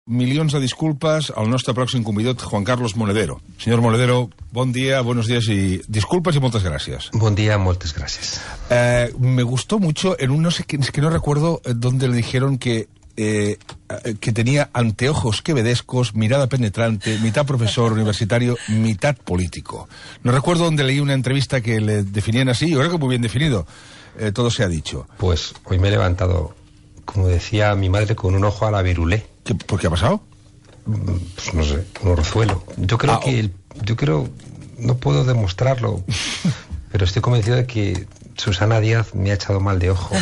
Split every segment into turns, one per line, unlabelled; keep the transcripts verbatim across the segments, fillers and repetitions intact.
milions de disculpes al nostre pròxim convidat, Juan Carlos Monedero. Señor Monedero, bon dia, buenos días y disculpas y muchas gracias.
Buen día, muchas gracias.
Eh, me gustó mucho, en un no sé, es que no recuerdo dónde le dijeron que Eh, que tenía anteojos quevedescos, mirada penetrante, mitad profesor universitario, mitad político. No recuerdo dónde leí una entrevista que le definían así, yo creo que muy bien definido. Eh, todo se ha dicho.
Pues hoy me he levantado, como decía mi madre, con un ojo a la virulé.
¿Qué, ¿Por qué ha pasado?
Pues no sé, un orzuelo. Yo creo ah, que, el, yo creo, no puedo demostrarlo, pero estoy convencido de que Susana Díaz me ha echado mal de ojo.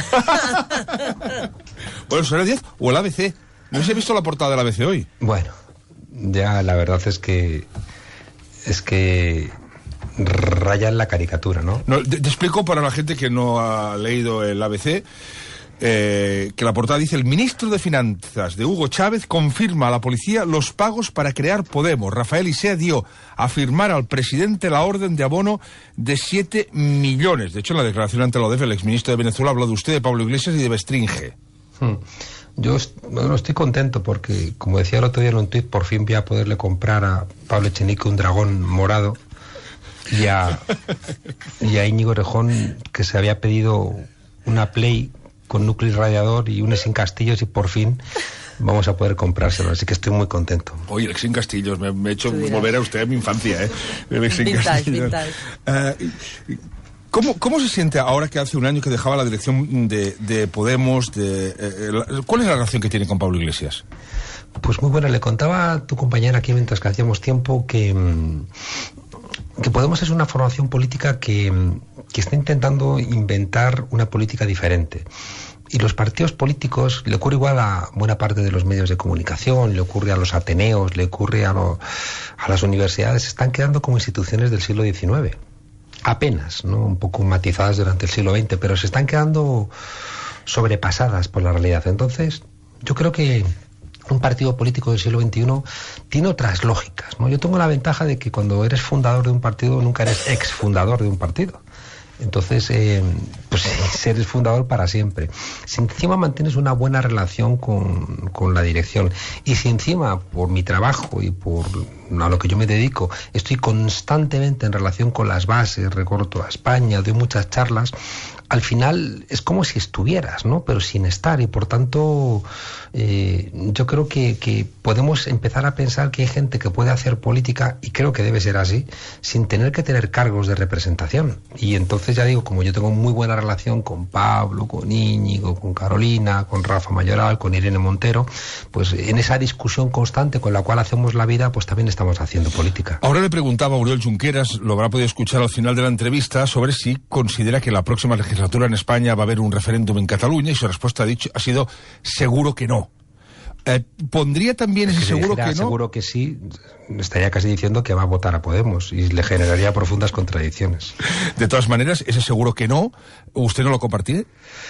Bueno, Susana Díaz o el A B C. No sé si he visto la portada del A B C hoy.
Bueno, ya la verdad es que es que raya en la caricatura, ¿no?
no te, te explico para la gente que no ha leído el A B C. Eh, que la portada dice: el ministro de Finanzas de Hugo Chávez confirma a la policía los pagos para crear Podemos. Rafael Isea dio a firmar al presidente la orden de abono de siete millones. De hecho, en la declaración ante la O D E F, el exministro de Venezuela habló de usted, de Pablo Iglesias y de Bestringe.
Hmm. Yo bueno, estoy contento porque, como decía el otro día en un tuit, por fin voy a poderle comprar a Pablo Echenique un dragón morado y a, y a Íñigo Errejón, que se había pedido una Play con núcleo y radiador y un Sin Castillos, y por fin vamos a poder comprárselo, así que estoy muy contento.
Oye, el Sin Castillos, me, me he hecho volver a usted a mi infancia, ¿eh? El Sin
vintage,
Castillos.
vintage.
Uh, ¿cómo, ¿Cómo se siente ahora que hace un año que dejaba la dirección de, de Podemos? De, eh, la, ¿Cuál es la relación que tiene con Pablo Iglesias?
Pues muy buena. Le contaba a tu compañera aquí mientras que hacíamos tiempo que... que Podemos es una formación política que, que está intentando inventar una política diferente. Y los partidos políticos, le ocurre igual a buena parte de los medios de comunicación, le ocurre a los ateneos, le ocurre a, lo, a las universidades, están quedando como instituciones del siglo diecinueve. Apenas, ¿no? Un poco matizadas durante el siglo veinte, pero se están quedando sobrepasadas por la realidad. Entonces, yo creo que un partido político del siglo veintiuno tiene otras lógicas, ¿no? Yo tengo la ventaja de que cuando eres fundador de un partido nunca eres exfundador de un partido. Entonces, eh, pues eres fundador para siempre. Si encima mantienes una buena relación con, con la dirección, y si encima, por mi trabajo y por a lo que yo me dedico, estoy constantemente en relación con las bases, recorto a España, doy muchas charlas, al final es como si estuvieras, ¿no? Pero sin estar, y por tanto eh, yo creo que, que podemos empezar a pensar que hay gente que puede hacer política, y creo que debe ser así, sin tener que tener cargos de representación. Y entonces ya digo, como yo tengo muy buena relación con Pablo, con Íñigo, con Carolina, con Rafa Mayoral, con Irene Montero, pues en esa discusión constante con la cual hacemos la vida, pues también estamos haciendo política.
Ahora le preguntaba a Oriol Junqueras, lo habrá podido escuchar al final de la entrevista, sobre si considera que la próxima legislatura en España va a haber un referéndum en Cataluña, y su respuesta ha dicho ha sido seguro que no. Eh, ¿Pondría también ese seguro que no?
Seguro que sí, estaría casi diciendo que va a votar a Podemos, y le generaría profundas contradicciones.
De todas maneras, ese seguro que no, ¿usted no lo compartiría?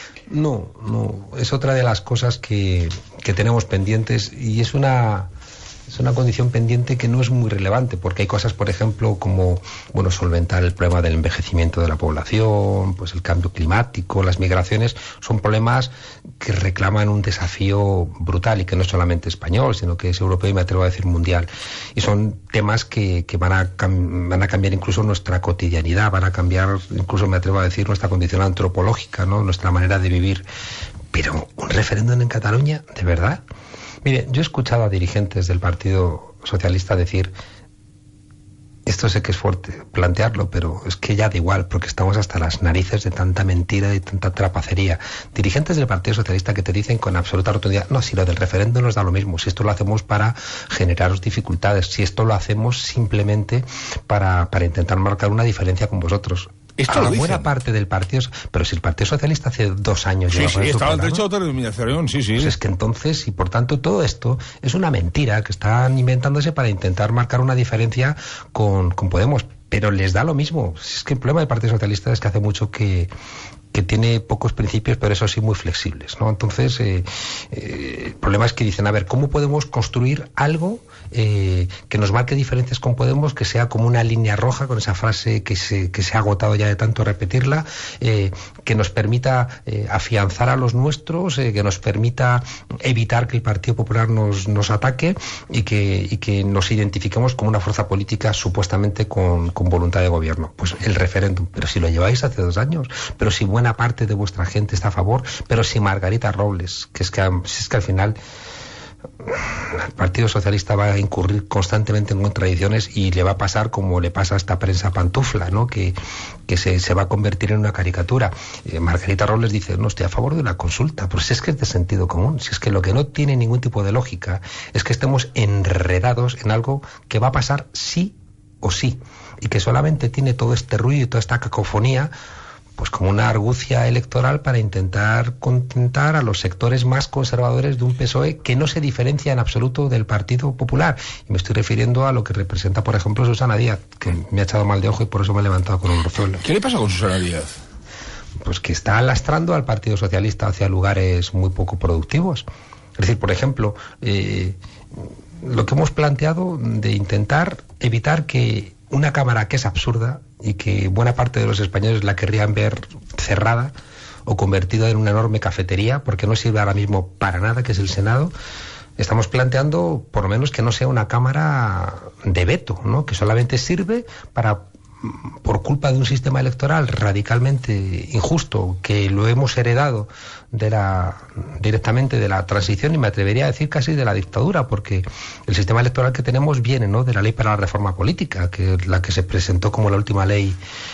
No, no, es otra de las cosas que, que tenemos pendientes, y es una... es una condición pendiente que no es muy relevante, porque hay cosas, por ejemplo, como bueno, solventar el problema del envejecimiento de la población, pues el cambio climático, las migraciones, son problemas que reclaman un desafío brutal, y que no es solamente español, sino que es europeo y me atrevo a decir mundial. Y son temas que, que van a cam- van a cambiar incluso nuestra cotidianidad, van a cambiar incluso, me atrevo a decir, nuestra condición antropológica, ¿no? Nuestra manera de vivir. Pero un referéndum en Cataluña, ¿de verdad? Mire, yo he escuchado a dirigentes del Partido Socialista decir, esto sé que es fuerte plantearlo, pero es que ya da igual, porque estamos hasta las narices de tanta mentira y tanta trapacería. Dirigentes del Partido Socialista que te dicen con absoluta rotundidad, no, si lo del referéndum nos da lo mismo, si esto lo hacemos para generaros dificultades, si esto lo hacemos simplemente para, para intentar marcar una diferencia con vosotros.
Esto
a
lo
la buena
dicen.
parte del partido, pero si el Partido Socialista hace dos años
sí, sí, estaba el
programa,
derecho a autodeterminación, sí, sí.
Pues es que entonces, y por tanto todo esto es una mentira que están inventándose para intentar marcar una diferencia con, con Podemos, pero les da lo mismo. Es que el problema del Partido Socialista es que hace mucho que que tiene pocos principios, pero eso sí muy flexibles, ¿no? Entonces, eh, eh, el problema es que dicen, a ver, ¿cómo podemos construir algo eh, que nos marque diferencias con Podemos, que sea como una línea roja, con esa frase que se, que se ha agotado ya de tanto repetirla, eh, que nos permita eh, afianzar a los nuestros, eh, que nos permita evitar que el Partido Popular nos, nos ataque y que, y que nos identifiquemos como una fuerza política supuestamente con, con voluntad de gobierno? Pues el referéndum. Pero si lo lleváis hace dos años, pero si buena parte de vuestra gente está a favor, pero si Margarita Robles, que es que, es que al final el Partido Socialista va a incurrir constantemente en contradicciones y le va a pasar como le pasa a esta prensa pantufla, ¿no? Que, que se, se va a convertir en una caricatura. Eh, Margarita Robles dice, no, estoy a favor de la consulta, pero si es que es de sentido común, si es que lo que no tiene ningún tipo de lógica es que estemos enredados en algo que va a pasar sí o sí, y que solamente tiene todo este ruido y toda esta cacofonía pues como una argucia electoral para intentar contentar a los sectores más conservadores de un P S O E que no se diferencia en absoluto del Partido Popular. Y me estoy refiriendo a lo que representa, por ejemplo, Susana Díaz, que me ha echado mal de ojo y por eso me he levantado con un rozuelo.
¿Qué le pasa con Susana Díaz?
Pues que está lastrando al Partido Socialista hacia lugares muy poco productivos. Es decir, por ejemplo, eh, lo que hemos planteado de intentar evitar que una Cámara que es absurda y que buena parte de los españoles la querrían ver cerrada o convertida en una enorme cafetería, porque no sirve ahora mismo para nada, que es el Senado, estamos planteando por lo menos que no sea una Cámara de veto, ¿no? Que solamente sirve para, por culpa de un sistema electoral radicalmente injusto, que lo hemos heredado de la directamente de la transición y me atrevería a decir casi de la dictadura, porque el sistema electoral que tenemos viene, ¿no?, de la ley para la reforma política, que es la que se presentó como la última ley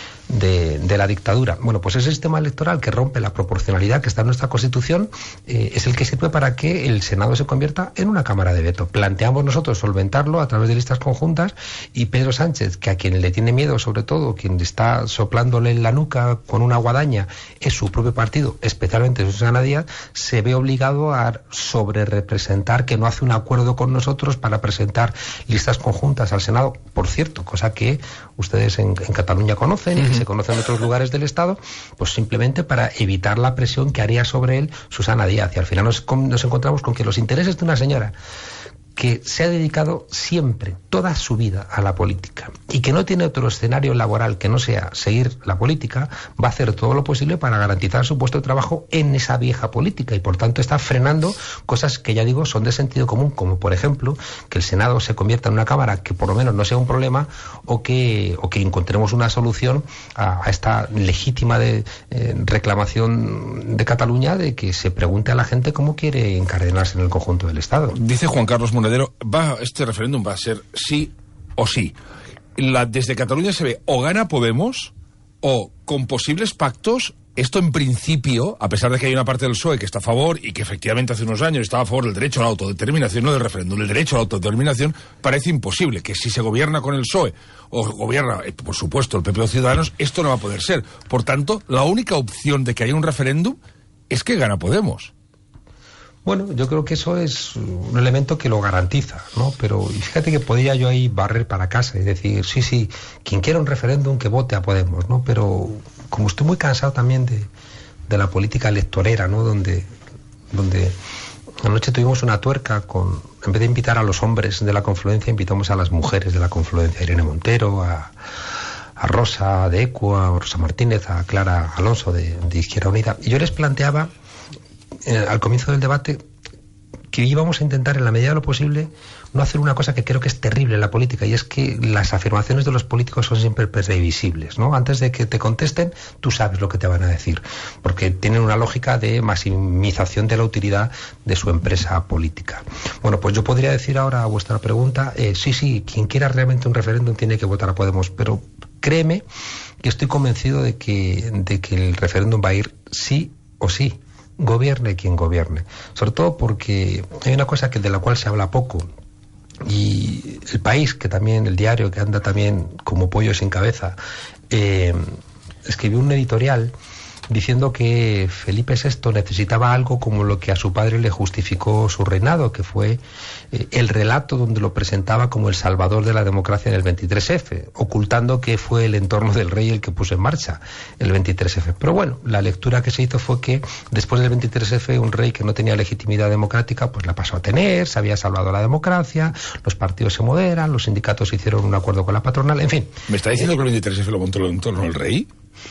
de, de la dictadura. Bueno, pues ese sistema electoral que rompe la proporcionalidad que está en nuestra Constitución eh, es el que sirve para que el Senado se convierta en una Cámara de veto. Planteamos nosotros solventarlo a través de listas conjuntas y Pedro Sánchez, que a quien le tiene miedo, sobre todo quien está soplándole en la nuca con una guadaña, es su propio partido, especialmente Susana Díaz, se ve obligado a sobrerepresentar que no hace un acuerdo con nosotros para presentar listas conjuntas al Senado, por cierto, cosa que ustedes en, en Cataluña conocen y que se conoce en otros lugares del Estado, pues simplemente para evitar la presión que haría sobre él Susana Díaz. Y al final nos, nos encontramos con que los intereses de una señora que se ha dedicado siempre, toda su vida, a la política y que no tiene otro escenario laboral que no sea seguir la política, va a hacer todo lo posible para garantizar su puesto de trabajo en esa vieja política y por tanto está frenando cosas que ya digo son de sentido común, como por ejemplo que el Senado se convierta en una Cámara que por lo menos no sea un problema o que, o que encontremos una solución a, a esta legítima de, eh, reclamación de Cataluña de que se pregunte a la gente cómo quiere encardenarse en el conjunto del Estado.
Dice Juan Carlos Monedero, va, este referéndum va a ser sí o sí. La, desde Cataluña se ve o gana Podemos o con posibles pactos. Esto en principio, a pesar de que hay una parte del P S O E que está a favor y que efectivamente hace unos años estaba a favor del derecho a la autodeterminación, no del referéndum, el derecho a la autodeterminación, parece imposible que si se gobierna con el P S O E o gobierna, eh, por supuesto, el P P o Ciudadanos, esto no va a poder ser. Por tanto, la única opción de que haya un referéndum es que gana Podemos.
Bueno, yo creo que eso es un elemento que lo garantiza, ¿no? Pero fíjate que podría yo ahí barrer para casa y decir, sí, sí, quien quiera un referéndum que vote a Podemos, ¿no? Pero como estoy muy cansado también de, de la política electorera, ¿no? Donde, donde anoche tuvimos una tuerca con, en vez de invitar a los hombres de la confluencia, invitamos a las mujeres de la confluencia, a Irene Montero, a, a Rosa de Equo, a Rosa Martínez, a Clara Alonso de, de Izquierda Unida. Y yo les planteaba Eh, al comienzo del debate que íbamos a intentar en la medida de lo posible no hacer una cosa que creo que es terrible en la política, y es que las afirmaciones de los políticos son siempre previsibles, ¿no? Antes de que te contesten, tú sabes lo que te van a decir, porque tienen una lógica de maximización de la utilidad de su empresa política. Bueno, pues yo podría decir ahora a vuestra pregunta, eh, sí, sí, quien quiera realmente un referéndum tiene que votar a Podemos, pero créeme que estoy convencido de que, de que el referéndum va a ir sí o sí, gobierne quien gobierne, sobre todo porque hay una cosa que de la cual se habla poco, y El País, que también, el diario que anda también como pollo sin cabeza, eh, escribió un editorial diciendo que Felipe sexto necesitaba algo como lo que a su padre le justificó su reinado, que fue eh, el relato donde lo presentaba como el salvador de la democracia en el veintitrés efe, ocultando que fue el entorno del rey el que puso en marcha el veintitrés efe. Pero bueno, la lectura que se hizo fue que después del veintitrés efe un rey que no tenía legitimidad democrática pues la pasó a tener, se había salvado la democracia, los partidos se moderan, los sindicatos hicieron un acuerdo con la patronal, en fin.
¿Me está diciendo eh, que el veintitrés efe lo montó en torno al rey?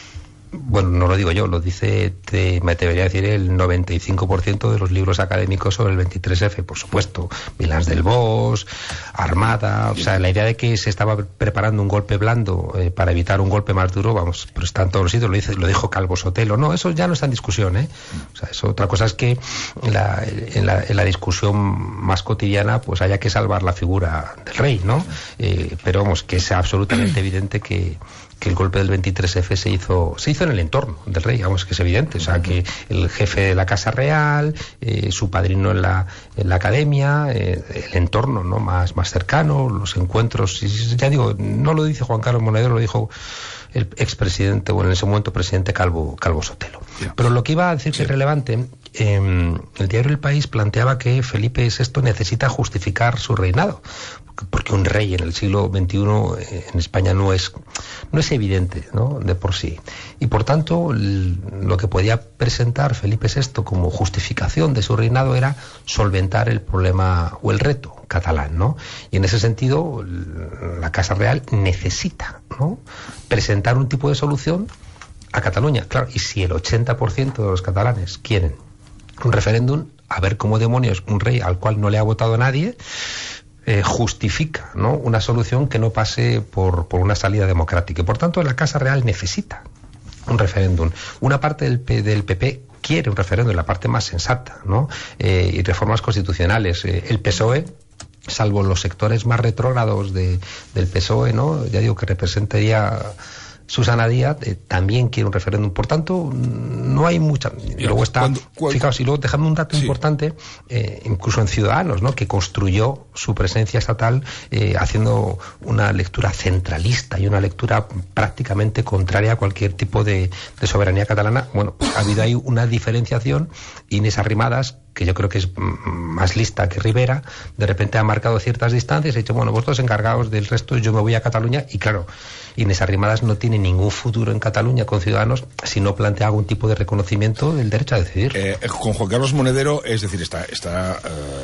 Bueno, no lo digo yo, lo dice, te, me debería decir el noventa y cinco por ciento de los libros académicos sobre el veintitrés efe, por supuesto. Milans del Bosch, Armada, o sea, la idea de que se estaba preparando un golpe blando eh, para evitar un golpe más duro, vamos, pero está en todos los sitios, lo, dice, lo dijo Calvo Sotelo. No, eso ya no está en discusión, ¿eh? O sea, eso, otra cosa es que la, en, la, en la discusión más cotidiana pues haya que salvar la figura del rey, ¿no? Eh, pero vamos, que es absolutamente evidente que que el golpe del veintitrés efe se hizo se hizo en el entorno del rey, vamos, que es evidente, o sea, que el jefe de la Casa Real, eh, su padrino en la, en la academia, eh, el entorno, ¿no?, más, más cercano, los encuentros, ya digo, no lo dice Juan Carlos Monedero, lo dijo el expresidente, o en ese momento presidente Calvo, Calvo Sotelo. Yeah. Pero lo que iba a decir sí. que es relevante, eh, el diario El País planteaba que Felipe sexto necesita justificar su reinado, porque un rey en el siglo veintiuno eh, en España no es no es evidente, ¿no?, de por sí. Y por tanto, l- lo que podía presentar Felipe sexto como justificación de su reinado era solventar el problema o el reto catalán, ¿no? Y en ese sentido, l- la Casa Real necesita, ¿no?, presentar un tipo de solución a Cataluña. Claro, y si el ochenta por ciento de los catalanes quieren un referéndum, a ver cómo demonios un rey al cual no le ha votado nadie Eh, justifica, ¿no?, una solución que no pase por, por una salida democrática. Y por tanto la Casa Real necesita un referéndum. Una parte del, P, del P P quiere un referéndum, la parte más sensata, ¿no? Eh, y reformas constitucionales. Eh, el P S O E, salvo los sectores más retrógrados de, del P S O E, ¿no?, ya digo que representaría Susana Díaz, eh, también quiere un referéndum. Por tanto, no hay mucha. Y luego está, cuando, cuando, fijaos, y luego dejando un dato sí. importante, eh, incluso en Ciudadanos, ¿no?, que construyó su presencia estatal eh, haciendo una lectura centralista y una lectura prácticamente contraria a cualquier tipo de, de soberanía catalana. Bueno, pues ha habido ahí una diferenciación. Inés Arrimadas, que yo creo que es más lista que Rivera, de repente ha marcado ciertas distancias y ha dicho, bueno, vosotros encargados del resto, yo me voy a Cataluña. Y claro, Inés Arrimadas no tiene ningún futuro en Cataluña con Ciudadanos si no plantea algún tipo de reconocimiento del derecho a decidir.
Eh, con Juan Carlos Monedero, es decir, está, está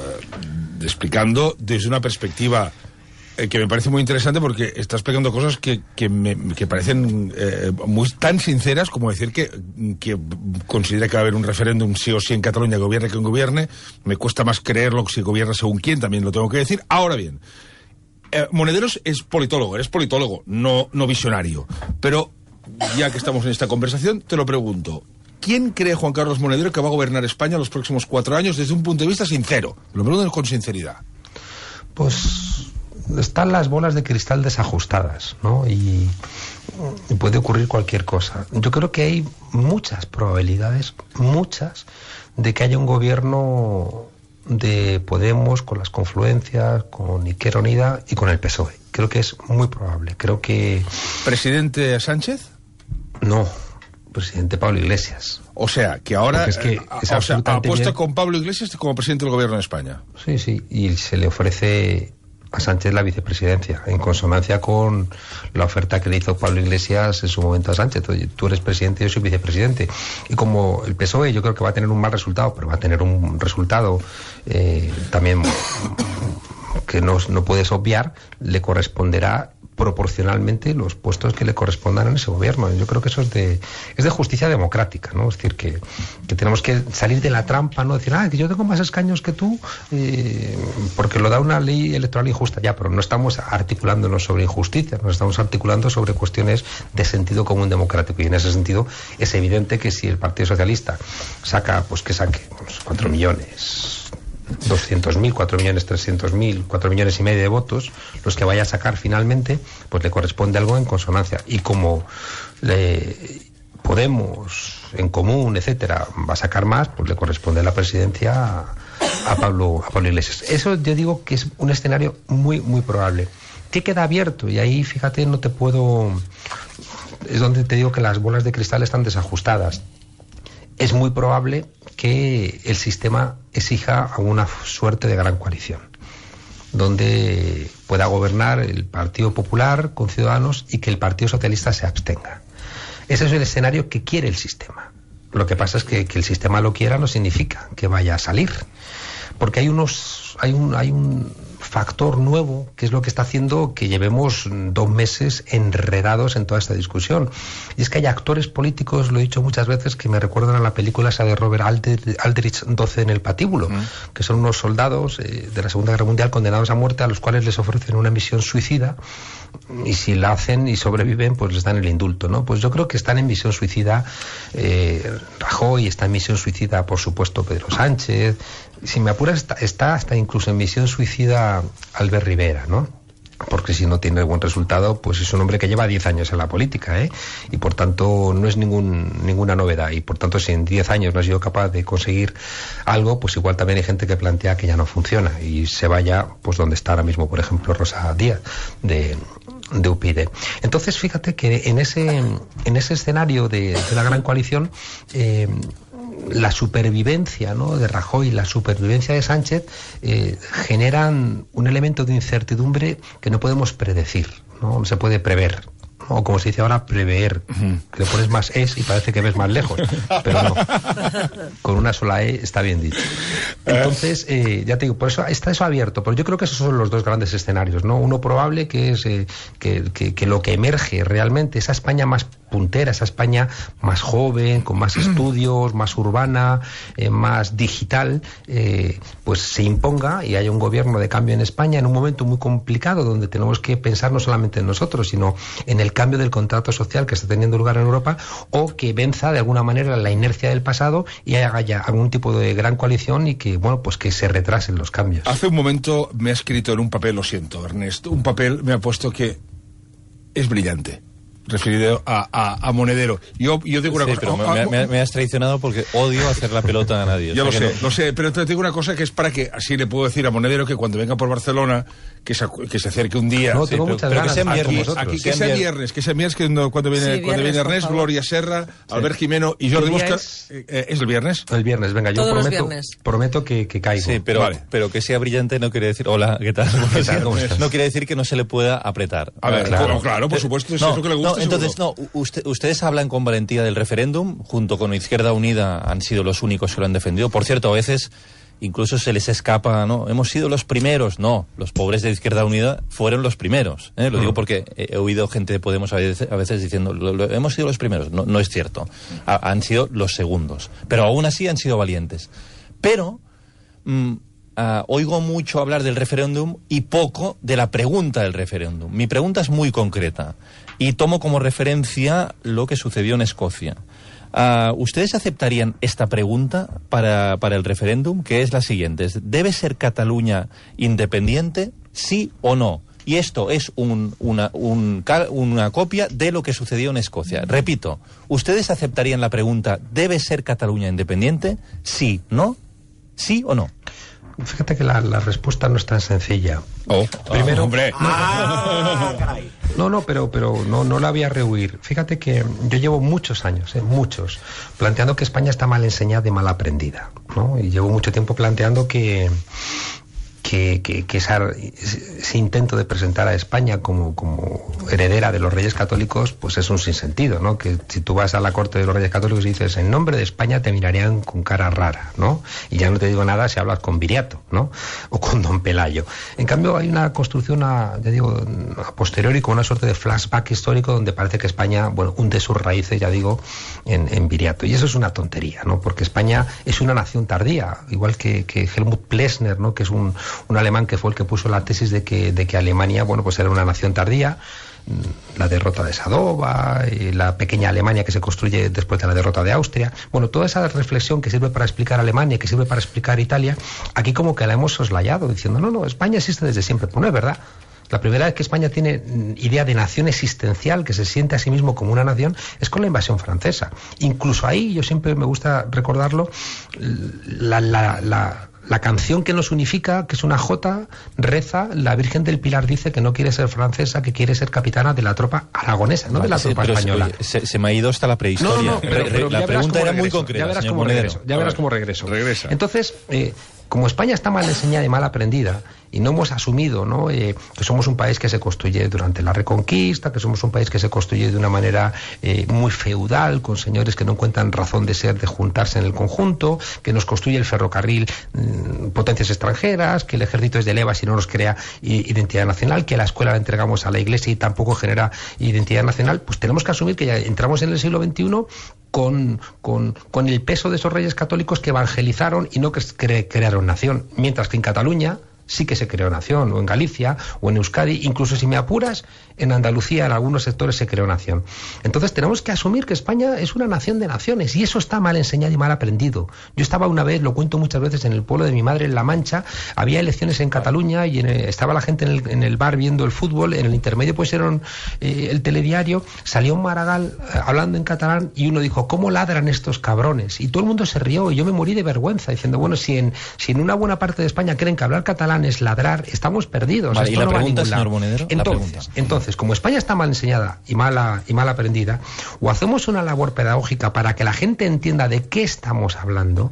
uh, explicando desde una perspectiva eh, que me parece muy interesante, porque está explicando cosas que, que me que parecen eh, muy tan sinceras como decir que, que considera que va a haber un referéndum sí o sí en Cataluña, gobierne quien gobierne. Me cuesta más creerlo que si gobierna según quién, también lo tengo que decir. Ahora bien, eh, Monederos es politólogo, eres politólogo, no, no visionario. Pero ya que estamos en esta conversación, te lo pregunto. ¿Quién cree Juan Carlos Monedero que va a gobernar España los próximos cuatro años desde un punto de vista sincero? Lo pregunto con sinceridad.
Pues están las bolas de cristal desajustadas, ¿no? Y, y puede ocurrir cualquier cosa. Yo creo que hay muchas probabilidades, muchas, de que haya un gobierno de Podemos con las confluencias, con Izquierda Unida y con el P S O E. Creo que es muy probable. Creo que... ¿Presidente
Sánchez?
No. Presidente Pablo Iglesias.
O sea, que ahora
es que
eh, es o sea, apuesta bien con Pablo Iglesias como presidente del gobierno de España.
Sí, sí, y se le ofrece a Sánchez la vicepresidencia, en consonancia con la oferta que le hizo Pablo Iglesias en su momento a Sánchez. Oye, tú eres presidente, yo soy vicepresidente. Y como el P S O E yo creo que va a tener un mal resultado, pero va a tener un resultado eh, también que no, no puedes obviar, le corresponderá proporcionalmente los puestos que le correspondan en ese gobierno. Yo creo que eso es de es de justicia democrática, ¿no? Es decir, que, que tenemos que salir de la trampa, no decir, ah, que yo tengo más escaños que tú, eh, porque lo da una ley electoral injusta. Ya, pero no estamos articulándonos sobre injusticia, nos estamos articulando sobre cuestiones de sentido común democrático. Y en ese sentido es evidente que si el Partido Socialista saca, pues que saque pues, cuatro millones doscientos mil, cuatro millones trescientos mil, cuatro millones y medio de votos, los que vaya a sacar finalmente, pues le corresponde algo en consonancia. Y como le Podemos, En Común, etcétera, va a sacar más, pues le corresponde la presidencia a, a Pablo a Pablo Iglesias. Eso yo digo que es un escenario muy, muy probable. ¿Qué queda abierto? Y ahí, fíjate, no te puedo... Es donde te digo que las bolas de cristal están desajustadas. es muy probable que el sistema exija alguna suerte de gran coalición, donde pueda gobernar el Partido Popular con Ciudadanos y que el Partido Socialista se abstenga. Ese es el escenario que quiere el sistema. Lo que pasa es que que el sistema lo quiera no significa que vaya a salir, porque hay unos hay un hay un factor nuevo que es lo que está haciendo que llevemos dos meses enredados en toda esta discusión, y es que hay actores políticos, lo he dicho muchas veces, que me recuerdan a la película esa de Robert Aldrich, doce en el patíbulo, mm. que son unos soldados eh, de la Segunda Guerra Mundial condenados a muerte, a los cuales les ofrecen una misión suicida, y si la hacen y sobreviven, pues les dan el indulto, ¿no? Pues yo creo que están en misión suicida eh, Rajoy, está en misión suicida, por supuesto, Pedro Sánchez. Si me apuras, está, está hasta incluso en misión suicida Albert Rivera, ¿no? Porque si no tiene buen resultado, pues es un hombre que lleva diez años en la política, ¿eh? Y por tanto no es ningún, ninguna novedad. Y por tanto, si en diez años no ha sido capaz de conseguir algo, pues igual también hay gente que plantea que ya no funciona y se vaya pues donde está ahora mismo, por ejemplo, Rosa Díaz, de, de U P Y D. Entonces, fíjate que en ese, en ese escenario de, de la gran coalición, eh, la supervivencia, ¿no?, de Rajoy y la supervivencia de Sánchez eh, generan un elemento de incertidumbre que no podemos predecir, no se puede prever, o como se dice ahora, prever, uh-huh. que le pones más es y parece que ves más lejos, pero no, con una sola e está bien dicho. Entonces, eh, ya te digo, por eso está eso abierto, pero yo creo que esos son los dos grandes escenarios, ¿no? Uno probable, que es eh, que, que, que lo que emerge realmente, esa España más puntera, esa España más joven, con más estudios, más urbana, eh, más digital, eh, pues se imponga y haya un gobierno de cambio en España en un momento muy complicado, donde tenemos que pensar no solamente en nosotros, sino en el cambio del contrato social que está teniendo lugar en Europa, o que venza de alguna manera la inercia del pasado y haya algún tipo de gran coalición y que, bueno, pues que se retrasen los cambios.
Hace un momento me ha escrito en un papel, lo siento, Ernesto, un papel me ha puesto que es brillante, referido a, a, a Monedero. Yo, yo digo una
sí,
cosa...
pero
oh,
me,
oh,
me, me has traicionado porque odio hacer la pelota a nadie.
Yo
o sea
lo sé,
no...
lo sé, pero te digo una cosa que es para que así le puedo decir a Monedero que cuando venga por Barcelona, que se, que se acerque un día...
No, tengo
sí,
muchas
pero,
ganas.
Pero que sea viernes.
Aquí, aquí, que sea viernes, que sea viernes, que cuando, cuando viene, sí, cuando viene Ernest, Gloria Serra, sí. Albert Jimeno y Jordi Mosca... Es? Eh, ¿Es el viernes?
El viernes, venga, yo
Todos
prometo, prometo que, que caigo.
Sí, pero, vale. pero que sea brillante no quiere decir... Hola, ¿qué tal? ¿Qué tal? ¿Cómo estás? No quiere decir que no se le pueda apretar.
A ver, claro, claro, claro, por supuesto, es
no,
eso que le gusta.
No, entonces, seguro. no, usted, ustedes hablan con valentía del referéndum, junto con Izquierda Unida han sido los únicos que lo han defendido. Por cierto, a veces incluso se les escapa, ¿no? Hemos sido los primeros. No, los pobres de Izquierda Unida fueron los primeros. ¿eh? Lo uh-huh. digo porque he, he oído gente de Podemos a veces, a veces diciendo, lo, lo, hemos sido los primeros. No, no es cierto. Ha, han sido los segundos. Pero aún así han sido valientes. Pero... Mmm, Uh, oigo mucho hablar del referéndum y poco de la pregunta del referéndum. Mi pregunta es muy concreta y tomo como referencia lo que sucedió en Escocia. Uh, ¿Ustedes aceptarían esta pregunta para, para el referéndum? Que es la siguiente. ¿Debe ser Cataluña independiente? ¿Sí o no? Y esto es un, una, un, una copia de lo que sucedió en Escocia. Repito, ¿ustedes aceptarían la pregunta ¿debe ser Cataluña independiente? ¿Sí, no? ¿Sí o no?
Fíjate que la, la respuesta no es tan sencilla.
Oh,
Primero,
oh, hombre.
No, ah, no, no, pero, pero no, no la voy a rehuir. Fíjate que yo llevo muchos años, eh, muchos, planteando que España está mal enseñada y mal aprendida, ¿no? Y llevo mucho tiempo planteando que... que, que, que esa, ese intento de presentar a España como, como heredera de los Reyes Católicos, pues es un sinsentido, ¿no? Que si tú vas a la corte de los Reyes Católicos y dices en nombre de España, te mirarían con cara rara, ¿no? Y ya no te digo nada si hablas con Viriato, ¿no? O con Don Pelayo. En cambio hay una construcción, a, ya digo, a posteriori, con una suerte de flashback histórico donde parece que España, bueno, hunde sus raíces, ya digo, en, en Viriato. Y eso es una tontería, ¿no? Porque España es una nación tardía, igual que, que Helmut Plessner, ¿no? Que es un un alemán que fue el que puso la tesis de que, de que Alemania, bueno, pues era una nación tardía, la derrota de Sadova, y la pequeña Alemania que se construye después de la derrota de Austria. Bueno, toda esa reflexión que sirve para explicar Alemania, que sirve para explicar Italia, aquí como que la hemos soslayado, diciendo, no, no, España existe desde siempre. Pues no es verdad. La primera vez que España tiene idea de nación existencial, que se siente a sí mismo como una nación, es con la invasión francesa. Incluso ahí, yo siempre me gusta recordarlo, la... la, la la canción que nos unifica, que es una jota, reza, la Virgen del Pilar dice que no quiere ser francesa, que quiere ser capitana de la tropa aragonesa, no vale, de la tropa sí, española.
Oye, se, se me ha ido hasta la prehistoria.
No, no, pero, pero
la pregunta era regreso, muy concreta,
ya verás
señor
cómo
Monedero.
regreso, ya verás cómo regreso.
Regresa.
Entonces, eh, como España está mal enseñada y mal aprendida, y no hemos asumido, ¿no?, eh, que somos un país que se construye durante la Reconquista, que somos un país que se construye de una manera eh, muy feudal, con señores que no encuentran razón de ser, de juntarse en el conjunto, que nos construye el ferrocarril mmm, potencias extranjeras, que el ejército es de levas y no nos crea identidad nacional, que la escuela la entregamos a la Iglesia y tampoco genera identidad nacional. Pues tenemos que asumir que ya entramos en el siglo veintiuno con, con, con el peso de esos reyes católicos que evangelizaron y no que cre crearon nación, mientras que en Cataluña sí que se creó nación, o en Galicia, o en Euskadi, incluso si me apuras, en Andalucía en algunos sectores se creó nación. Entonces tenemos que asumir que España es una nación de naciones, y eso está mal enseñado y mal aprendido. Yo estaba una vez, lo cuento muchas veces, en el pueblo de mi madre, en La Mancha, había elecciones en Cataluña, y en el, estaba la gente en el, en el bar viendo el fútbol, en el intermedio pusieron eh, el telediario, salió un Maragall eh, hablando en catalán, y uno dijo, ¿cómo ladran estos cabrones? Y todo el mundo se rió, y yo me morí de vergüenza, diciendo, bueno, si en, si en una buena parte de España creen que hablar catalán es ladrar, estamos perdidos.
Vale,
esto
¿y la
no
pregunta,
va a ningún lado.
señor Monedero?
Entonces, entonces, como España está mal enseñada y mala y mal aprendida, o hacemos una labor pedagógica para que la gente entienda de qué estamos hablando,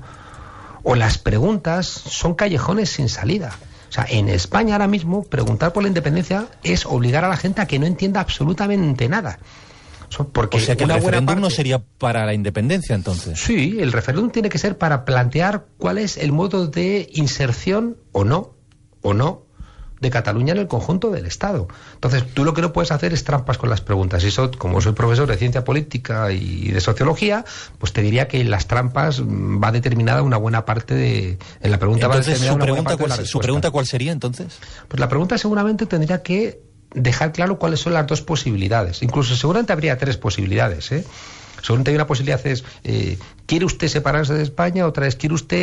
o las preguntas son callejones sin salida. O sea, en España ahora mismo preguntar por la independencia es obligar a la gente a que no entienda absolutamente nada. Porque
o sea que el referéndum
parte...
no sería para la independencia, entonces.
Sí, el referéndum tiene que ser para plantear cuál es el modo de inserción o no, o no, de Cataluña en el conjunto del Estado. Entonces, tú lo que no puedes hacer es trampas con las preguntas. Y eso, como soy profesor de ciencia política y de sociología, pues te diría que las trampas va determinada una buena parte de... En la pregunta
entonces,
va determinada
su
una
pregunta,
buena parte
cuál,
de la
¿su pregunta cuál sería, entonces?
Pues la pregunta seguramente tendría que dejar claro cuáles son las dos posibilidades. Incluso seguramente habría tres posibilidades, ¿eh? Seguramente hay una posibilidad, es, eh, ¿quiere usted separarse de España? Otra es, ¿quiere usted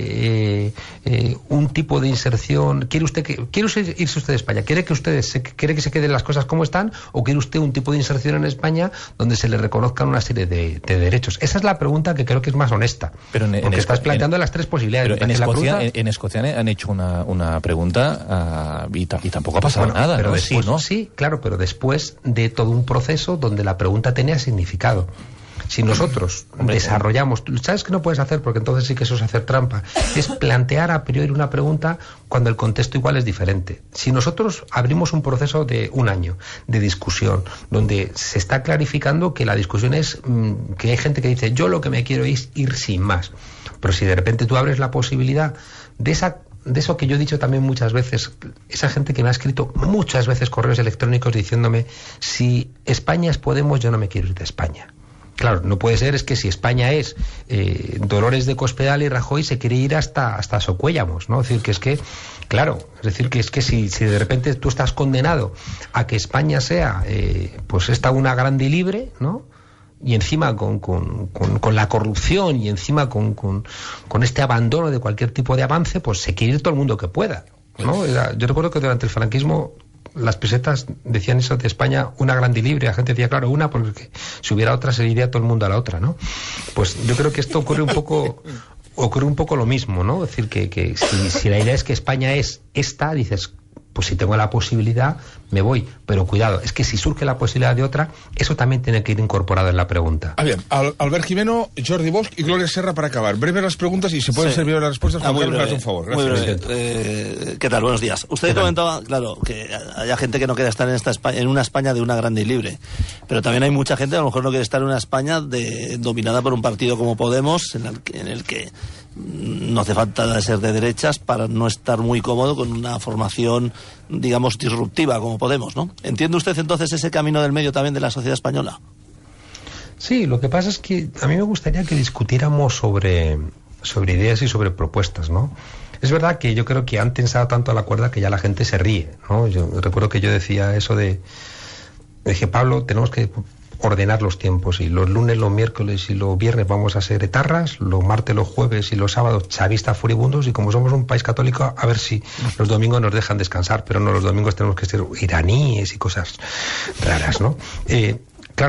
eh, eh, un tipo de inserción? ¿Quiere usted que, quiere usted irse usted de España? ¿Quiere que ustedes se, quiere que se queden las cosas como están? ¿O quiere usted un tipo de inserción en España donde se le reconozcan una serie de, de derechos? Esa es la pregunta que creo que es más honesta.
Pero en,
porque
en
estás
Esco
planteando
en,
las tres posibilidades.
Pero en Escocia,
pregunta...
en Escocia han hecho una, una pregunta uh, y, y tampoco ha pasado
bueno,
nada,
pero
¿no?
Después,
sí, ¿no?
Sí, claro, pero después de todo un proceso donde la pregunta tenía significado. Si nosotros Hombre, desarrollamos, ¿sabes qué no puedes hacer? Porque entonces sí que eso es hacer trampa. Es plantear a priori una pregunta cuando el contexto igual es diferente. Si nosotros abrimos un proceso de un año de discusión, donde se está clarificando que la discusión es mmm, que hay gente que dice, yo lo que me quiero es ir sin más. Pero si de repente tú abres la posibilidad de esa de eso que yo he dicho también muchas veces, esa gente que me ha escrito muchas veces correos electrónicos diciéndome, si España es Podemos, yo no me quiero ir de España. Claro, no puede ser, es que si España es eh, Dolores de Cospedal y Rajoy se quiere ir hasta hasta Socuéllamos, ¿no? Es decir, que es que, claro, es decir, que es que si, si de repente tú estás condenado a que España sea, eh, pues esta una grande y libre, ¿no? Y encima con, con, con, con la corrupción y encima con, con, con este abandono de cualquier tipo de avance, pues se quiere ir todo el mundo que pueda, ¿no? Era, yo recuerdo que durante el franquismo las pesetas decían eso de España, una grande y libre. La gente decía, claro, una, porque si hubiera otra se iría todo el mundo a la otra, ¿no? Pues yo creo que esto ocurre un poco ocurre un poco lo mismo, ¿no? Es decir, que, que si, si la idea es que España es esta, dices, pues si tengo la posibilidad, me voy. Pero cuidado, es que si surge la posibilidad de otra, eso también tiene que ir incorporado en la pregunta.
Ah, bien. Al Albert Jimeno, Jordi Bosch y Gloria Serra para acabar. Breves las preguntas y se pueden sí. servir las respuestas.
Ah,
Juan
Carlos,
breve, un favor. Gracias.
Muy breve. Eh, ¿Qué tal? Buenos días. Usted comentaba, claro, que haya gente que no quiere estar en, esta España, en una España de una grande y libre. Pero también hay mucha gente que a lo mejor no quiere estar en una España de, dominada por un partido como Podemos, en el, en el que no hace falta ser de derechas para no estar muy cómodo con una formación, digamos, disruptiva como Podemos, ¿no? ¿Entiende usted entonces ese camino del medio también de la sociedad española?
Sí, lo que pasa es que a mí me gustaría que discutiéramos sobre, sobre ideas y sobre propuestas, ¿no? Es verdad que yo creo que han tensado tanto a la cuerda que ya la gente se ríe, ¿no? Yo recuerdo que yo decía eso de... Dije, Pablo, tenemos que ordenar los tiempos, y los lunes, los miércoles y los viernes vamos a ser etarras, los martes, los jueves y los sábados chavistas furibundos, y como somos un país católico, a ver si los domingos nos dejan descansar, pero no, los domingos tenemos que ser iraníes y cosas raras, ¿no? Eh, claro,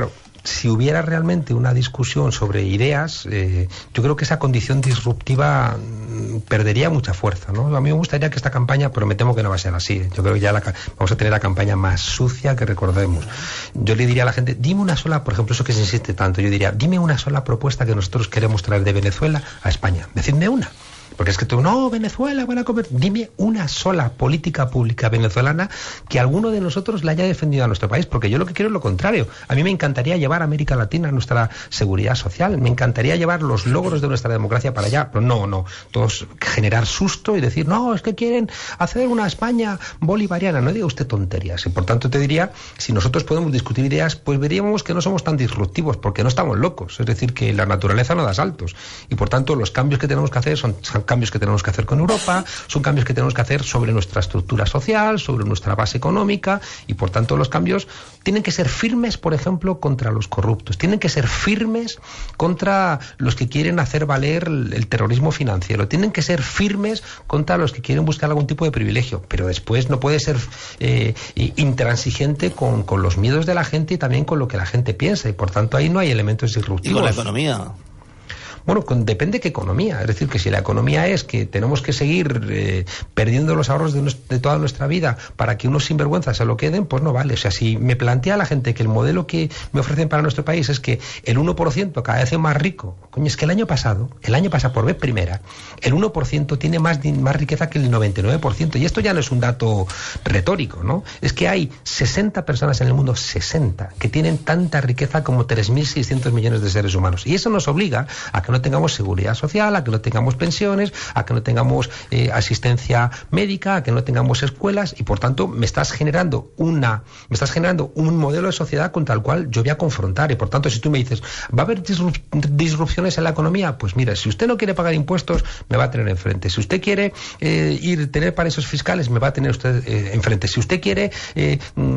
si hubiera realmente una discusión sobre ideas, eh, yo creo que esa condición disruptiva mm, perdería mucha fuerza, ¿no? A mí me gustaría que esta campaña, pero me temo que no va a ser así. Yo creo que ya la, vamos a tener la campaña más sucia que recordemos. Yo le diría a la gente, dime una sola, por ejemplo, eso que se insiste tanto, yo diría, dime una sola propuesta que nosotros queremos traer de Venezuela a España. Decidme una. Porque es que tú, no, Venezuela, van a comer. Dime una sola política pública venezolana que alguno de nosotros la haya defendido a nuestro país, porque yo lo que quiero es lo contrario. A mí me encantaría llevar a América Latina a nuestra seguridad social, me encantaría llevar los logros de nuestra democracia para allá, pero no, no, todos generar susto y decir, no, es que quieren hacer una España bolivariana. No diga usted tonterías. Y por tanto te diría, si nosotros podemos discutir ideas, pues veríamos que no somos tan disruptivos, porque no estamos locos. Es decir, que la naturaleza no da saltos. Y por tanto los cambios que tenemos que hacer son cambios que tenemos que hacer con Europa, son cambios que tenemos que hacer sobre nuestra estructura social, sobre nuestra base económica, y por tanto los cambios tienen que ser firmes, por ejemplo, contra los corruptos, tienen que ser firmes contra los que quieren hacer valer el, el terrorismo financiero, tienen que ser firmes contra los que quieren buscar algún tipo de privilegio, pero después no puede ser eh, intransigente con, con los miedos de la gente y también con lo que la gente piensa, y por tanto ahí no hay elementos disruptivos.
¿Y con la economía?
Bueno, con, depende qué economía. Es decir, que si la economía es que tenemos que seguir eh, perdiendo los ahorros de, de toda nuestra vida para que unos sinvergüenzas se lo queden, pues no vale. O sea, si me plantea la gente que el modelo que me ofrecen para nuestro país es que el uno por ciento cada vez es más rico, coño, es que el año pasado, el año pasado por vez primera, el uno por ciento tiene más, más riqueza que el noventa y nueve por ciento. Y esto ya no es un dato retórico, ¿no? Es que hay sesenta personas en el mundo, sesenta, que tienen tanta riqueza como tres mil seiscientos millones de seres humanos. Y eso nos obliga a que no tengamos seguridad social, a que no tengamos pensiones, a que no tengamos eh, asistencia médica, a que no tengamos escuelas, y por tanto me estás generando una, me estás generando un modelo de sociedad contra el cual yo voy a confrontar. Y por tanto, si tú me dices, ¿va a haber disrup disrupciones en la economía? Pues mira, si usted no quiere pagar impuestos, me va a tener enfrente. Si usted quiere eh, ir tener paraísos fiscales, me va a tener usted eh, enfrente. Si usted quiere eh,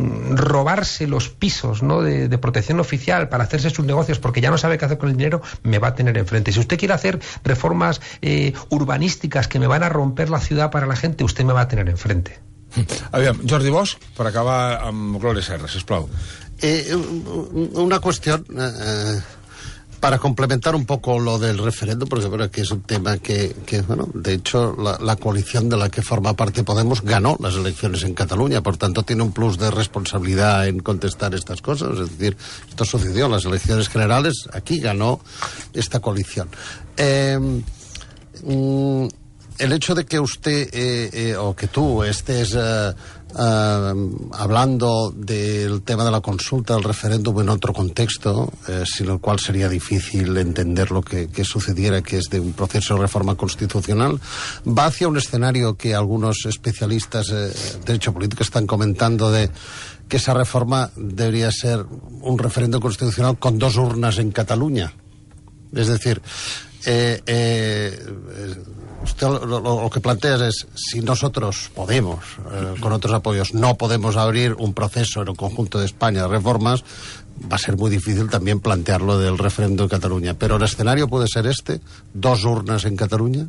robarse los pisos, ¿no?, de, de protección oficial para hacerse sus negocios porque ya no sabe qué hacer con el dinero, me va a tener enfrente. Si usted quiere hacer reformas eh, urbanísticas que me van a romper la ciudad para la gente, usted me va a tener enfrente.
Aviam, Jordi Bosch, per acabar amb Gloria Serra, sisplau.
Eh, una cuestión eh, para complementar un poco lo del referéndum, porque creo que es un tema que, que bueno, de hecho la, la coalición de la que forma parte Podemos ganó las elecciones en Cataluña, por tanto tiene un plus de responsabilidad en contestar estas cosas. Es decir, esto sucedió en las elecciones generales, aquí ganó esta coalición. Eh, mm, el hecho de que usted eh, eh, o que tú estés eh, Uh, hablando del tema de la consulta, del referéndum en otro contexto, eh, sin el cual sería difícil entender lo que, que sucediera, que es de un proceso de reforma constitucional, va hacia un escenario que algunos especialistas eh, de derecho político están comentando, de que esa reforma debería ser un referéndum constitucional con dos urnas en Cataluña. Es decir, eh, eh, usted lo, lo, lo que plantea es, si nosotros podemos, eh, con otros apoyos, no podemos abrir un proceso en el conjunto de España de reformas, va a ser muy difícil también plantearlo del referéndum en Cataluña. Pero el escenario puede ser este, dos urnas en Cataluña.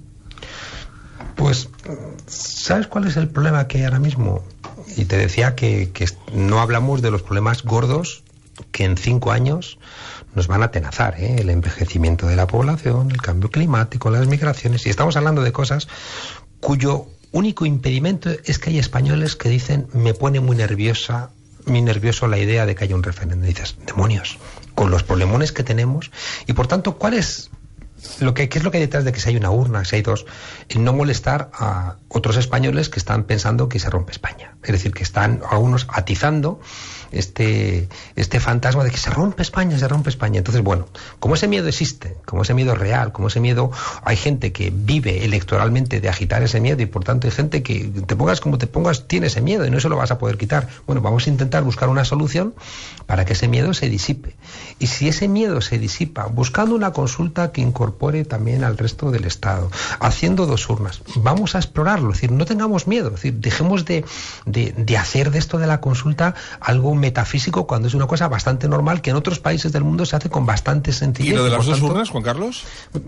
Pues, ¿sabes cuál es el problema que hay ahora mismo? Y te decía que, que no hablamos de los problemas gordos que en cinco años nos van a atenazar, ¿eh? El envejecimiento de la población, el cambio climático, las migraciones, y estamos hablando de cosas cuyo único impedimento es que hay españoles que dicen, me pone muy nerviosa, muy nervioso la idea de que haya un referéndum. Y dices, demonios, con los problemones que tenemos, y por tanto, ¿cuál es lo que, qué es lo que hay detrás de que si hay una urna, si hay dos? El no molestar a otros españoles que están pensando que se rompe España. Es decir, que están algunos atizando este, este fantasma de que se rompe España, se rompe España. Entonces, bueno, como ese miedo existe, como ese miedo es real, como ese miedo, hay gente que vive electoralmente de agitar ese miedo, y por tanto hay gente que, te pongas como te pongas, tiene ese miedo y no se lo vas a poder quitar. Bueno, vamos a intentar buscar una solución para que ese miedo se disipe. Y si ese miedo se disipa buscando una consulta que incorpore incorpore también al resto del Estado, haciendo dos urnas. Vamos a explorarlo, es decir, no tengamos miedo, es decir, dejemos de, de, de hacer de esto de la consulta algo metafísico cuando es una cosa bastante normal que en otros países del mundo se hace con bastante sencillez.
¿Y lo de las
dos
tanto, urnas, Juan Carlos?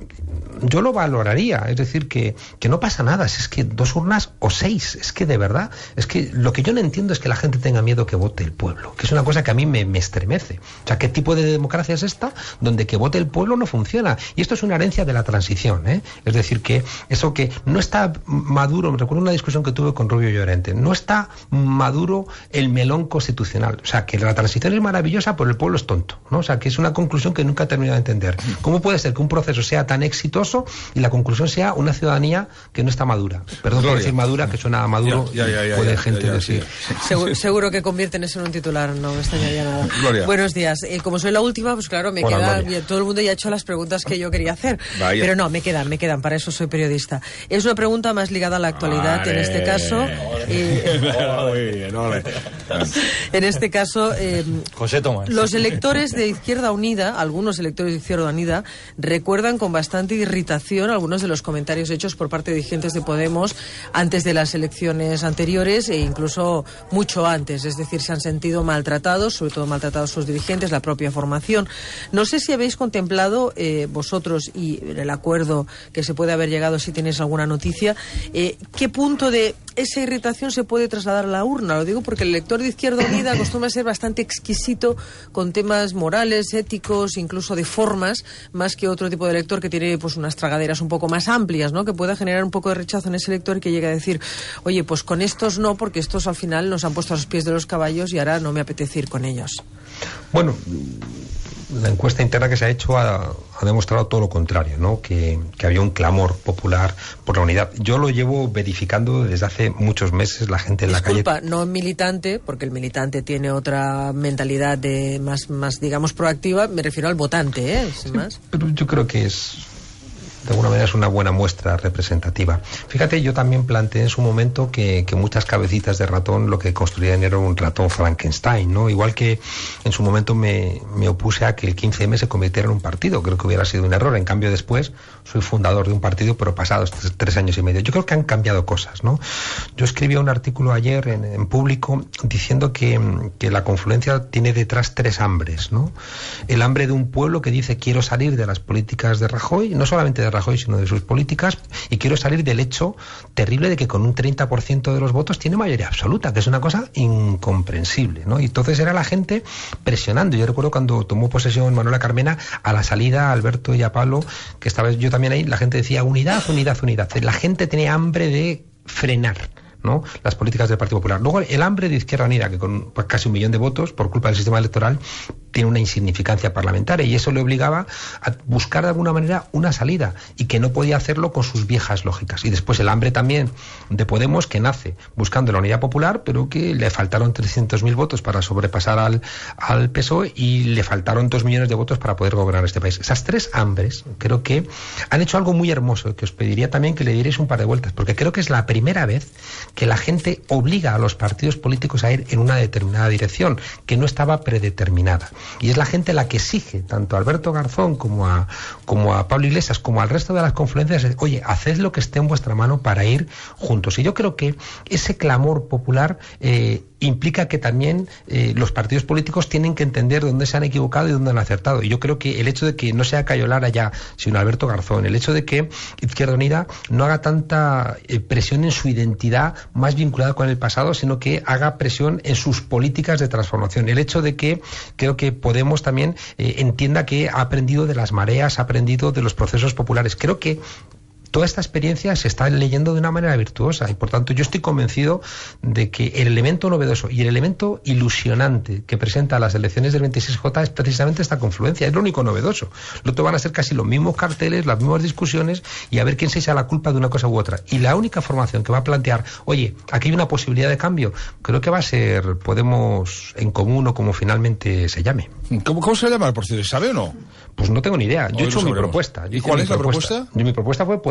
Yo lo valoraría, es decir, que, que no pasa nada, si es que dos urnas o seis, es que de verdad, es que lo que yo no entiendo es que la gente tenga miedo que vote el pueblo, que es una cosa que a mí me, me estremece. O sea, ¿qué tipo de democracia es esta donde que vote el pueblo no funciona? Y esto es una herencia de la transición, ¿eh? Es decir, que eso que no está maduro, me recuerdo una discusión que tuve con Rubio Llorente, no está maduro el melón constitucional. O sea, que la transición es maravillosa, pero el pueblo es tonto, ¿no? O sea, que es una conclusión que nunca he terminado de entender. ¿Cómo puede ser que un proceso sea tan exitoso y la conclusión sea una ciudadanía que no está madura? Perdón por decir madura, que suena a maduro,
ya, ya, ya,
puede
ya, ya,
gente
ya, ya,
decir.
sí.
Seguro, seguro que convierten eso en un titular, no me extrañaría nada.
Gloria.
Buenos días. Eh, como soy la última, pues claro, me
Hola,
queda...
Gloria.
Todo el mundo ya ha hecho las preguntas que yo quería hacer.
Vaya.
Pero no, me quedan, me quedan, para eso soy periodista. Es una pregunta más ligada a la actualidad,
Vale.
en este caso... Eh,
Muy bien, ole.
en este caso... Eh,
José Tomás.
Los electores de Izquierda Unida, algunos electores de Izquierda Unida, recuerdan con bastante irritación algunos de los comentarios hechos por parte de dirigentes de Podemos antes de las elecciones anteriores e incluso mucho antes. Es decir, se han sentido maltratados, sobre todo maltratados sus dirigentes, la propia formación. No sé si habéis contemplado eh, vosotros y el acuerdo que se puede haber llegado, si tenéis alguna noticia, eh, qué punto de esa irritación se puede trasladar a la urna. Lo digo porque el elector de Izquierda Unida acostumbra a ser bastante exquisito con temas morales, éticos, incluso de formas, más que otro tipo de elector que tiene pues unas tragaderas un poco más amplias, ¿no? Que pueda generar un poco de rechazo en ese elector y que llegue a decir, oye, pues con estos no, porque estos al final nos han puesto a los pies de los caballos y ahora no me apetece ir con ellos.
Bueno, la encuesta interna que se ha hecho ha, ha demostrado todo lo contrario, ¿no? Que, que había un clamor popular por la unidad. Yo lo llevo verificando desde hace muchos meses, la gente en la calle...
Disculpa, no militante, porque el militante tiene otra mentalidad de más, más digamos, proactiva, me refiero al votante, ¿eh? Sin más.
Pero yo creo que es... de alguna manera es una buena muestra representativa. Fíjate, yo también planteé en su momento que, que muchas cabecitas de ratón lo que construían era un ratón Frankenstein, ¿no? Igual que en su momento me, me opuse a que el quince eme se convirtiera en un partido. Creo que hubiera sido un error. En cambio, después soy fundador de un partido, pero pasados tres, tres años y medio. Yo creo que han cambiado cosas, ¿no? Yo escribí un artículo ayer en, en Público diciendo que, que la confluencia tiene detrás tres hambres, ¿no? El hambre de un pueblo que dice quiero salir de las políticas de Rajoy, no solamente de Rajoy, sino de sus políticas, y quiero salir del hecho terrible de que con un treinta por ciento de los votos tiene mayoría absoluta, que es una cosa incomprensible, ¿no? Y entonces era la gente presionando. Yo recuerdo cuando tomó posesión Manuela Carmena, a la salida, Alberto y a Pablo, que estaba yo también ahí, la gente decía unidad, unidad, unidad. La gente tenía hambre de frenar, ¿no?, las políticas del Partido Popular. Luego el hambre de Izquierda Unida, que con pues, casi un millón de votos, por culpa del sistema electoral, tiene una insignificancia parlamentaria, y eso le obligaba a buscar de alguna manera una salida, y que no podía hacerlo con sus viejas lógicas. Y después el hambre también de Podemos, que nace buscando la unidad popular, pero que le faltaron trescientos mil votos para sobrepasar al, al P S O E, y le faltaron dos millones de votos para poder gobernar este país. Esas tres hambres creo que han hecho algo muy hermoso, que os pediría también que le dierais un par de vueltas, porque creo que es la primera vez que la gente obliga a los partidos políticos a ir en una determinada dirección, que no estaba predeterminada. Y es la gente la que exige, tanto a Alberto Garzón como a, como a Pablo Iglesias, como al resto de las confluencias, oye, haced lo que esté en vuestra mano para ir juntos. Y yo creo que ese clamor popular eh, implica que también eh, los partidos políticos tienen que entender dónde se han equivocado y dónde han acertado. Y yo creo que el hecho de que no sea Cayo Lara ya, sino Alberto Garzón, el hecho de que Izquierda Unida no haga tanta eh, presión en su identidad más vinculada con el pasado, sino que haga presión en sus políticas de transformación. El hecho de que creo que Podemos también eh, entienda que ha aprendido de las mareas, ha aprendido de los procesos populares. Creo que toda esta experiencia se está leyendo de una manera virtuosa, y por tanto yo estoy convencido de que el elemento novedoso y el elemento ilusionante que presenta las elecciones del veintiséis J es precisamente esta confluencia. Es lo único novedoso. Lo otro van a ser casi los mismos carteles, las mismas discusiones, y a ver quién se echa la culpa de una cosa u otra. Y la única formación que va a plantear, oye, aquí hay una posibilidad de cambio, creo que va a ser Podemos en Común, o como finalmente se llame.
¿Cómo, cómo se llama el partido? ¿Sabe o no?
Pues no tengo ni idea. Yo
Hoy
he hecho
lo
mi
sabremos.
propuesta. Yo
¿Y cuál
mi
es la propuesta?
Yo, mi propuesta fue Podemos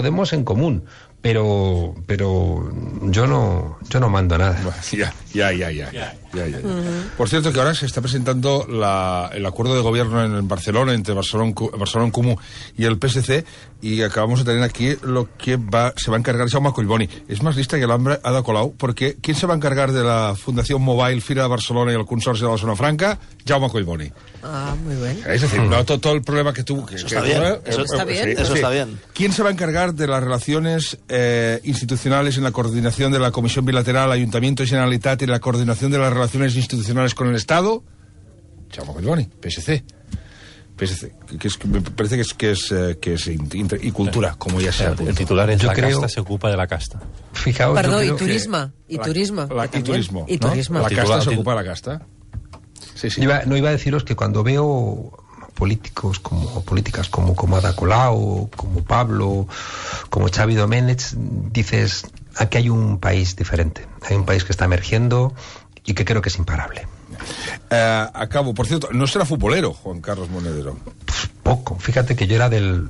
Podemos en común, pero pero yo no yo no mando nada.
Ya, ya, ya, ya. ya, ya, ya. Uh-huh. Por cierto, que ahora se está presentando la, el acuerdo de gobierno en Barcelona entre Barcelona, Barcelona en Comú y el P S C, y acabamos de tener aquí lo que va, se va a encargar Jaume Collboni. Es más lista que el hambre Ada Colau, porque ¿quién se va a encargar de la Fundación Mobile, Fira de Barcelona y el Consorcio de la Zona Franca? Jaume Collboni.
Ah, muy bien.
Es decir, no todo, todo el problema que tuvo... Que,
eso
que,
está bien.
Eh,
eso
eh,
está
eh,
bien.
Sí,
eso
sí.
está bien.
¿Quién se va a encargar de las relaciones eh, institucionales en la coordinación de la Comisión Bilateral, Ayuntamiento y Generalitat y la coordinación de las relaciones institucionales con el Estado? Jaume Collboni, P S C. P S C, que es, me parece que es, que es, que es inter, y cultura, como ya sea.
El titular es
Yo
la
creo...
casta se ocupa de la casta.
Fijaos,
Perdón,
yo
y
creo
turismo.
que...
Y
la,
turismo.
La, y turismo.
Y
¿no?
turismo.
La
Titular,
casta se
tit...
ocupa de la casta. Sí, sí.
Iba, no iba a deciros que cuando veo políticos como políticas como, como Ada Colau, como Pablo, como Xavi Domènech, dices, aquí hay un país diferente, hay un país que está emergiendo y que creo que es imparable.
Eh, acabo, por cierto, no será futbolero Juan Carlos Monedero.
Pues poco, fíjate que yo era del...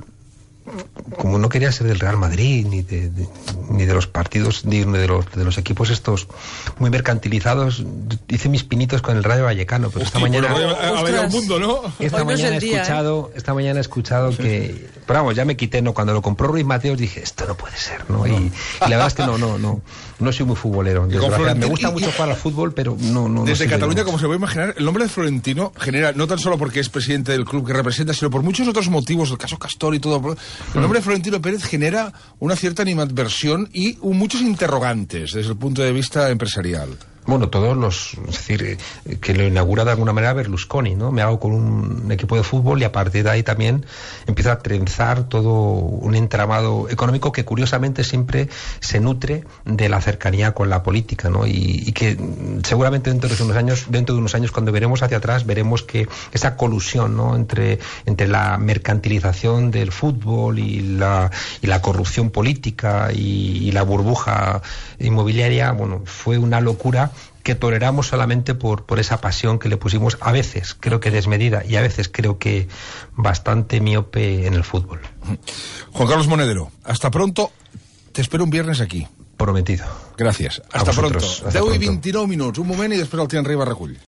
como no quería ser del Real Madrid ni de, de, ni de los partidos ni de los, de los equipos estos muy mercantilizados, hice mis pinitos con el Rayo Vallecano, pero
Hostia,
esta mañana
a la del mundo, ¿no?
esta
Hoy no es
mañana
el
he
día,
escuchado ¿eh? esta mañana he escuchado que, pero vamos, ya me quité, no, cuando lo compró Ruiz Mateos dije, esto no puede ser, ¿no? Y, y la verdad es que no no no no soy muy futbolero, me gusta mucho jugar al fútbol, pero no no
desde
no
Cataluña,
de...
como se puede imaginar, el nombre de Florentino genera, no tan solo porque es presidente del club que representa, sino por muchos otros motivos, el caso Castor y todo. El nombre de Florentino Pérez genera una cierta animadversión y muchos interrogantes desde el punto de vista empresarial.
Bueno, todos los... Es decir, que lo inaugura de alguna manera Berlusconi, ¿no? Me hago con un equipo de fútbol y a partir de ahí también empiezo a trenzar todo un entramado económico que curiosamente siempre se nutre de la cercanía con la política, ¿no? Y, y que seguramente dentro de unos años, dentro de unos años, cuando veremos hacia atrás, veremos que esa colusión, ¿no? Entre, entre la mercantilización del fútbol y la, y la corrupción política y, y la burbuja inmobiliaria, bueno, fue una locura que toleramos solamente por, por esa pasión que le pusimos, a veces creo que desmedida y a veces creo que bastante miope en el fútbol.
Juan Carlos Monedero, hasta pronto, te espero un viernes aquí.
Prometido.
Gràcies. Hasta
vosotros,
pronto.
hasta
deu i
pronto.
vint-i-nou minuts, un moment i després el Tian Rei Barracull.